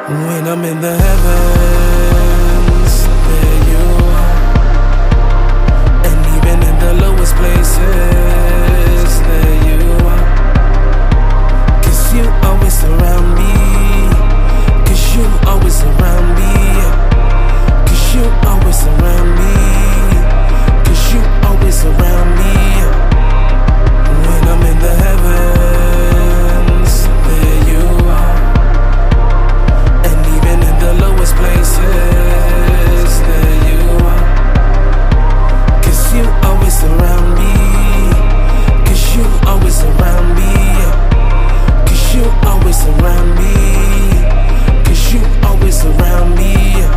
When I'm in the heavens, there you are. And even in the lowest places, there you are. 'Cause you always surround me. 'Cause you always surround me. 'Cause you always surround me. 'Cause you always surround me. When I'm in the heavens, there you are. And even in the lowest places, there you are. 'Cause you always surround me. 'Cause you always surround me. 'Cause you always surround me. 'Cause you always surround me.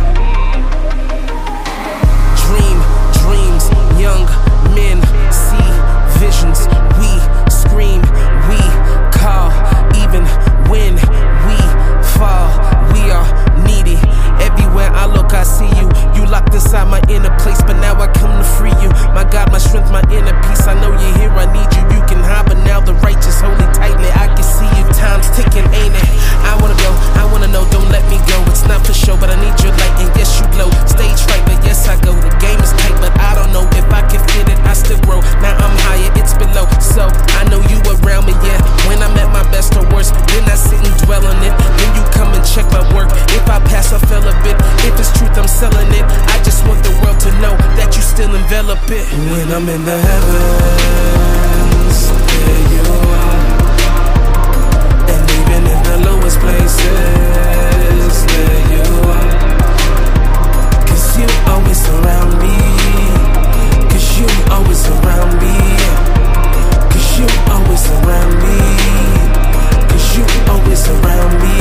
Dreams, young men see visions. We scream, we call, even when we fall. We are needy. Everywhere I look, I see you. You locked inside my inner place, but now I come to free you. My God, my strength, my inner peace. I know you're here, I need you. You can hide, but now the righteous hold it tightly. I can see you. Time's ticking, ain't it? I wanna go, I wanna know, don't let me go. It's not for show, but I need your light, and yes, you glow. Stage fright, but yes, I go. The game is tight, but I don't know if I can fit it. I still grow. Now I'm higher, it's below. So I know you around me, yeah. When I'm at my best or worst, then I sit and dwell on it. Then you come and check my work. If I pass, I fell a bit. If it's truth, I'm selling it. I just want the world to know that you still envelop it. When I'm in the heavens, there you are. And even in the lowest places, there you are. 'Cause you always surround me. 'Cause you always surround me. 'Cause you always surround me. 'Cause you always surround me.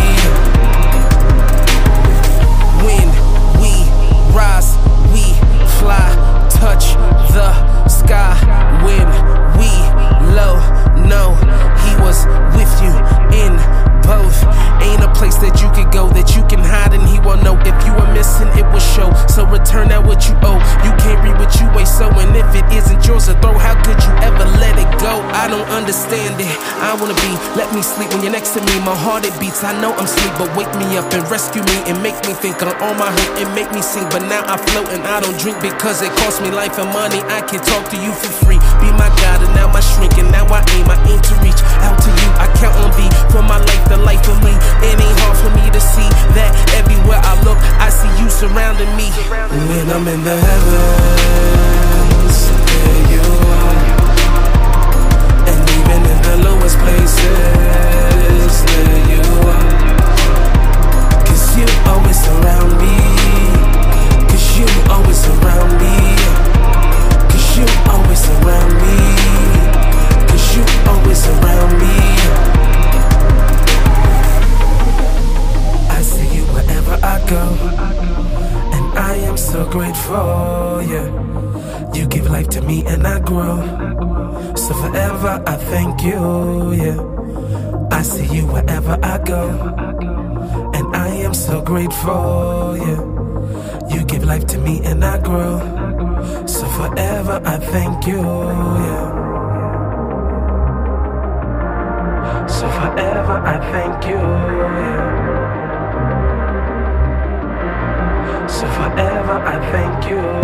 When we rise, we fly, touch the sky. When we low, know he was with you in both. Ain't a place that you could go that you can hide and he won't know. If you were missing, it will show. So return out what you owe. You can't read what you ain't sowing. If it isn't yours to throw, how could you ever let it go? I don't understand it. I wanna be, let me sleep when you're next to me. My heart it beats, I know I'm asleep, but wake me up and rescue me and make me think on all my hurt and make me sing. But now I float and I don't drink because it costs me life and money. I can talk to you for free. Be my God and now my shrink and now I aim to reach out to you. I count on thee for my life, the life of me. It ain't hard for me to see that everywhere I look, I see you surrounding me. When I'm in the heavens, there you are. And even in the lowest places, there you are. 'Cause you always surround me. 'Cause you always surround me. 'Cause you always surround me. 'Cause you always surround me. I see you wherever I go, and I am so grateful, yeah. You give life to me and I grow, so forever I thank you, yeah. I see you wherever I go, and I am so grateful, yeah. You give life to me and I grow, so forever I thank you, yeah. So forever I thank you, yeah. So forever I thank you.